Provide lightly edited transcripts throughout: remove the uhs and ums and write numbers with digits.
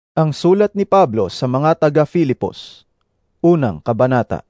Ang sulat ni Pablo sa mga taga-Filipos, unang kabanata.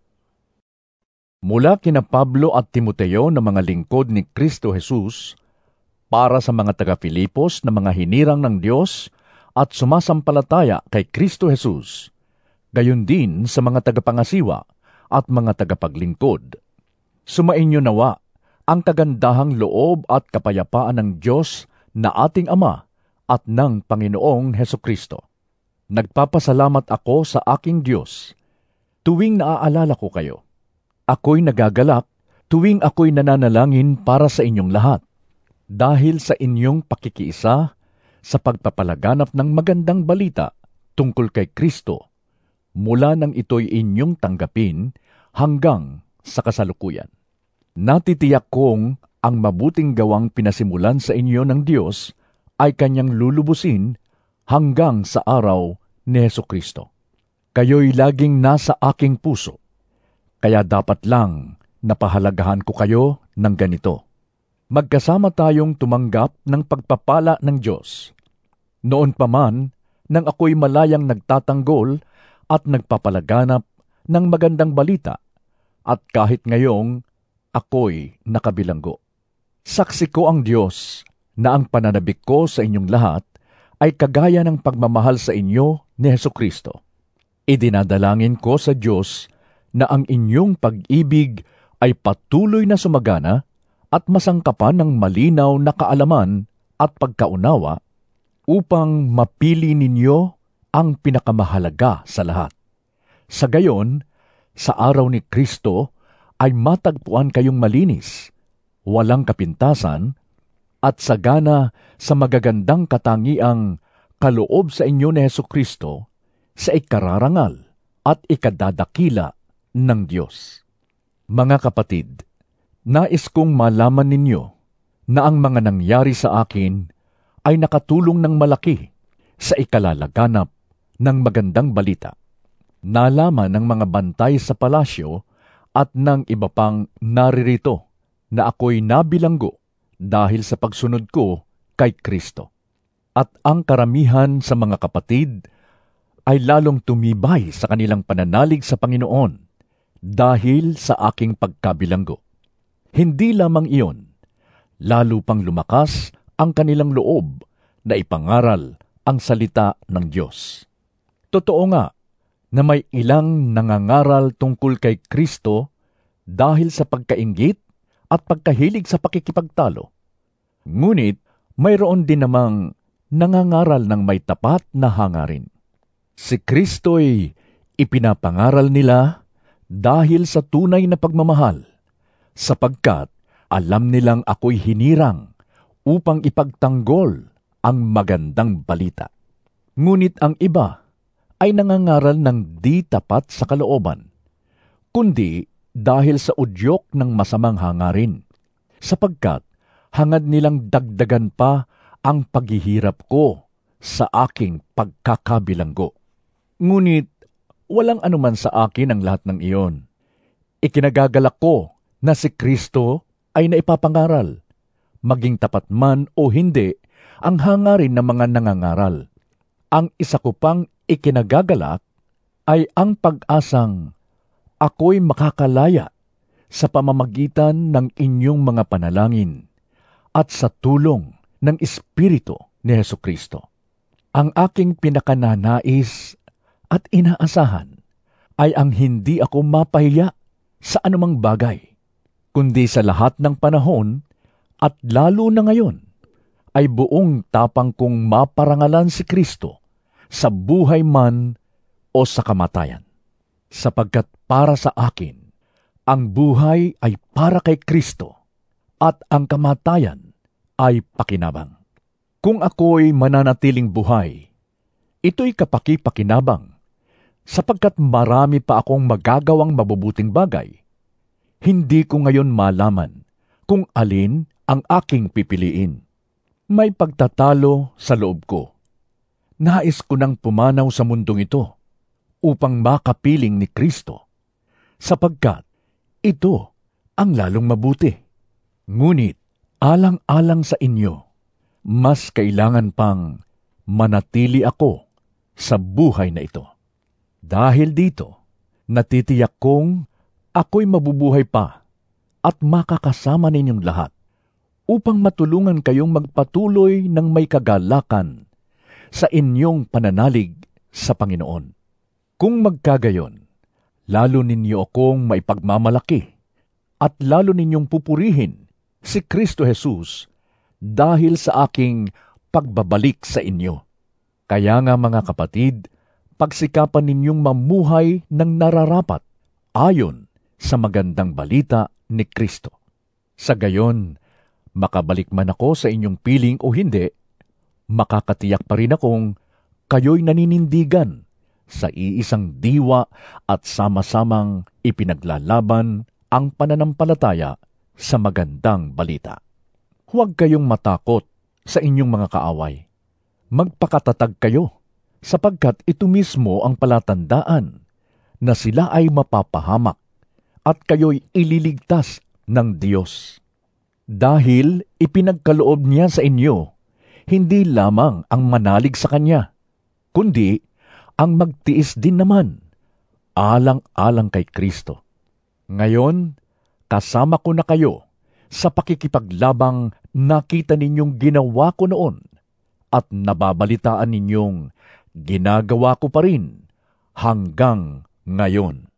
Mula kina Pablo at Timoteo na mga lingkod ni Kristo Jesus, para sa mga taga-Filipos na mga hinirang ng Diyos at sumasampalataya kay Kristo Jesus, gayon din sa mga tagapangasiwa at mga tagapaglingkod. Sumainyo nawa ang kagandahang loob at kapayapaan ng Diyos na ating Ama at ng Panginoong Hesukristo. Nagpapasalamat ako sa aking Diyos tuwing naaalala ko kayo. Ako'y nagagalak tuwing ako'y nananalangin para sa inyong lahat, dahil sa inyong pakikiisa sa pagpapalaganap ng magandang balita tungkol kay Kristo, mula nang ito'y inyong tanggapin hanggang sa kasalukuyan. Natitiyak kong ang mabuting gawang pinasimulan sa inyo ng Diyos ay Kanyang lulubusin hanggang sa araw ni Hesukristo. Kayo'y laging nasa aking puso, kaya dapat lang napahalagahan ko kayo ng ganito. Magkasama tayong tumanggap ng pagpapala ng Diyos. Noon pa man, nang ako'y malayang nagtatanggol at nagpapalaganap ng magandang balita, at kahit ngayong ako'y nakabilanggo. Saksi ko ang Diyos na ang pananabik ko sa inyong lahat ay kagaya ng pagmamahal sa inyo ni Hesukristo. Idinadalangin ko sa Diyos na ang inyong pag-ibig ay patuloy na sumagana at masangkapan ng malinaw na kaalaman at pagkaunawa upang mapili ninyo ang pinakamahalaga sa lahat. Sa gayon, sa araw ni Kristo ay matagpuan kayong malinis, walang kapintasan, at sagana sa magagandang katangiang kaloob sa inyo ni Hesukristo sa ikararangal at ikadadakila ng Diyos. Mga kapatid, nais kong malaman ninyo na ang mga nangyari sa akin ay nakatulong ng malaki sa ikalalaganap ng magandang balita. Nalaman ng mga bantay sa palasyo at ng iba pang naririto na ako'y nabilanggo dahil sa pagsunod ko kay Kristo. At ang karamihan sa mga kapatid ay lalong tumibay sa kanilang pananalig sa Panginoon dahil sa aking pagkabilanggo. Hindi lamang iyon, lalo pang lumakas ang kanilang loob na ipangaral ang salita ng Diyos. Totoo nga na may ilang nangangaral tungkol kay Kristo dahil sa pagkainggit at pagkahilig sa pakikipagtalo. Ngunit mayroon din namang nangangaral ng may tapat na hangarin. Si Kristo'y ipinapangaral nila dahil sa tunay na pagmamahal, sapagkat alam nilang ako'y hinirang upang ipagtanggol ang magandang balita. Ngunit ang iba ay nangangaral ng di tapat sa kalooban, kundi dahil sa udyok ng masamang hangarin, sapagkat hangad nilang dagdagan pa ang paghihirap ko sa aking pagkakabilanggo. Ngunit walang anuman sa akin ang lahat ng iyon. Ikinagagalak ko na si Kristo ay naipapangaral, maging tapat man o hindi ang hangarin ng mga nangangaral. Ang isa ko pang ikinagagalak ay ang pag-asang ako'y makakalaya sa pamamagitan ng inyong mga panalangin at sa tulong ng Espiritu ni Hesukristo. Ang aking pinakananais at inaasahan ay ang hindi ako mapahiya sa anumang bagay, kundi sa lahat ng panahon at lalo na ngayon ay buong tapang kong maparangalan si Kristo sa buhay man o sa kamatayan. Sapagkat para sa akin, ang buhay ay para kay Kristo at ang kamatayan ay pakinabang. Kung ako'y mananatiling buhay, ito'y kapaki-pakinabang, sapagkat marami pa akong magagawang mabubuting bagay. Hindi ko ngayon malaman kung alin ang aking pipiliin. May pagtatalo sa loob ko. Nais ko nang pumanaw sa mundong ito upang makapiling ni Kristo, sapagkat ito ang lalong mabuti. Ngunit alang-alang sa inyo, mas kailangan pang manatili ako sa buhay na ito. Dahil dito, natitiyak kong ako'y mabubuhay pa at makakasama ninyong lahat upang matulungan kayong magpatuloy ng may kagalakan sa inyong pananalig sa Panginoon. Kung magkagayon, lalo ninyo akong maipagmamalaki at lalo ninyong pupurihin si Kristo Jesus dahil sa aking pagbabalik sa inyo. Kaya nga mga kapatid, pagsikapan ninyong mamuhay ng nararapat ayon sa magandang balita ni Kristo. Sa gayon, makabalik man ako sa inyong piling o hindi, makakatiyak pa rin akong kayo'y naninindigan sa iisang diwa at sama-samang ipinaglalaban ang pananampalataya sa magandang balita. Huwag kayong matakot sa inyong mga kaaway. Magpakatatag kayo, sapagkat ito mismo ang palatandaan na sila ay mapapahamak at kayo'y ililigtas ng Diyos. Dahil ipinagkaloob niya sa inyo, hindi lamang ang manalig sa Kanya, kundi ang magtiis din naman, alang-alang kay Kristo. Ngayon, kasama ko na kayo sa pakikipaglabang nakita ninyong ginawa ko noon at nababalitaan ninyong ginagawa ko pa rin hanggang ngayon.